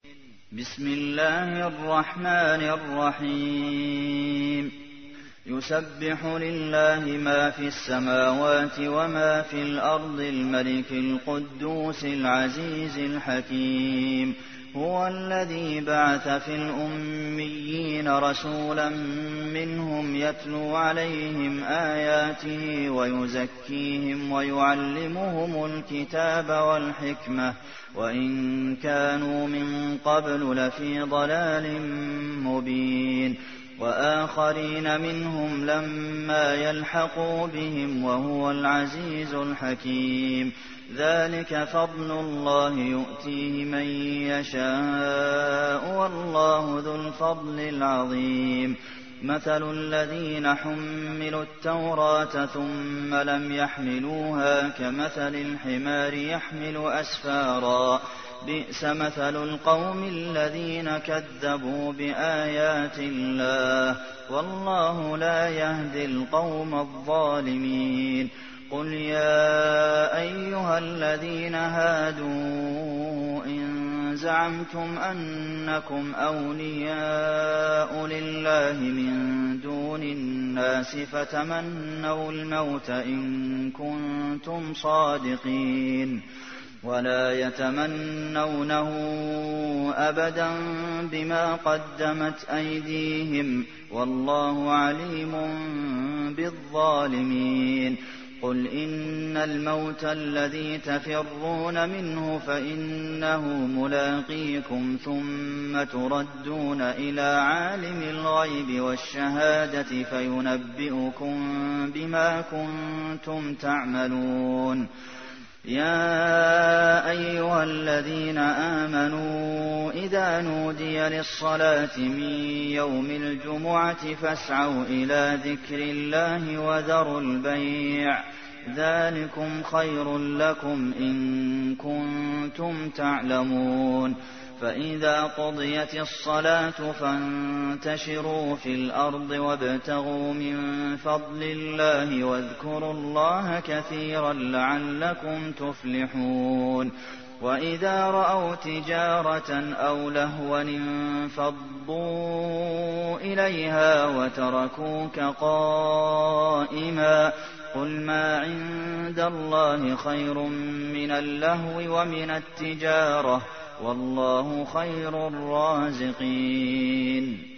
بسم الله الرحمن الرحيم يسبح لله ما في السماوات وما في الأرض الملك القدوس العزيز الحكيم هو الذي بعث في الأميين رسولا منهم يتلو عليهم آياته ويزكيهم ويعلمهم الكتاب والحكمة وإن كانوا من قبل لفي ضلال مبين وآخرين منهم لما يلحقوا بهم وهو العزيز الحكيم ذلك فضل الله يؤتيه من يشاء والله ذو الفضل العظيم مثل الذين حملوا التوراة ثم لم يحملوها كمثل الحمار يحمل أسفارا بئس مثل القوم الذين كذبوا بآيات الله والله لا يهدي القوم الظالمين قل يا أيها الذين هادوا إن زعمتم أنكم أولياء لله من دون الناس فتمنوا الموت إن كنتم صادقين ولا يتمنونه أبدا بما قدمت أيديهم والله عليم بالظالمين قل إن الموت الذي تفرون منه فإنه ملاقيكم ثم تردون إلى عالم الغيب والشهادة فينبئكم بما كنتم تعملون يا أيها الذين آمنوا إذا نودي للصلاة من يوم الجمعة فاسعوا إلى ذكر الله وذروا البيع ذلكم خير لكم إن كنتم تعلمون فإذا قضيت الصلاة فانتشروا في الأرض وابتغوا من فضل الله واذكروا الله كثيرا لعلكم تفلحون وإذا رأوا تجارة أو لهوا انفضوا إليها وتركوك قائما قل ما عند الله خير من اللهو ومن التجارة والله خير الرازقين